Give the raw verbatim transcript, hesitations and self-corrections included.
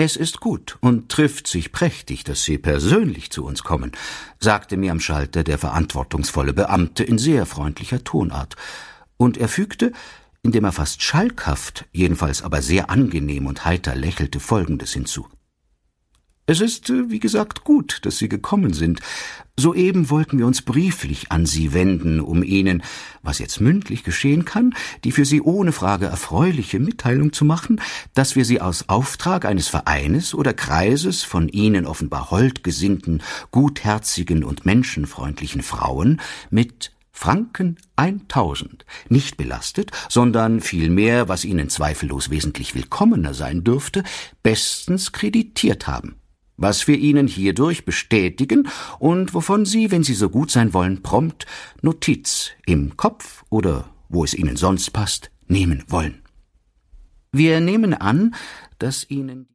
»Es ist gut und trifft sich prächtig, dass Sie persönlich zu uns kommen«, sagte mir am Schalter der verantwortungsvolle Beamte in sehr freundlicher Tonart. Und er fügte, indem er fast schalkhaft, jedenfalls aber sehr angenehm und heiter lächelte, Folgendes hinzu. »Es ist, wie gesagt, gut, dass Sie gekommen sind. Soeben wollten wir uns brieflich an Sie wenden, um Ihnen, was jetzt mündlich geschehen kann, die für Sie ohne Frage erfreuliche Mitteilung zu machen, dass wir Sie aus Auftrag eines Vereines oder Kreises von Ihnen offenbar holdgesinnten, gutherzigen und menschenfreundlichen Frauen mit Franken eintausend, nicht belastet, sondern vielmehr, was Ihnen zweifellos wesentlich willkommener sein dürfte, bestens kreditiert haben, was wir Ihnen hierdurch bestätigen und wovon Sie, wenn Sie so gut sein wollen, prompt Notiz im Kopf oder wo es Ihnen sonst passt, nehmen wollen. Wir nehmen an, dass Ihnen